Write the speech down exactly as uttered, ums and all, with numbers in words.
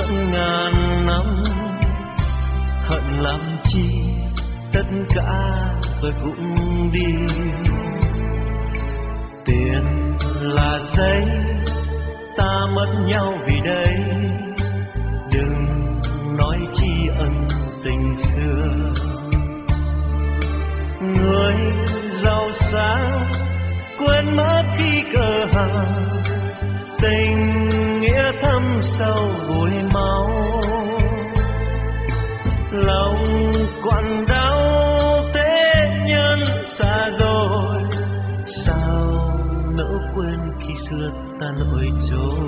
vẫn ngàn năm. Hận làm chi tất cả rồi cũng đi. Tiền là giấy, ta mất nhau vì đây. Đừng nói tri ân tình xưa. Người giàu sang quên mất khi cờ hàng. Tình nghĩa thâm sâu vùi máu. Lòng còn đau thế nhân xa rồi. Sao nỡ quên khi xưa ta nổi trôi.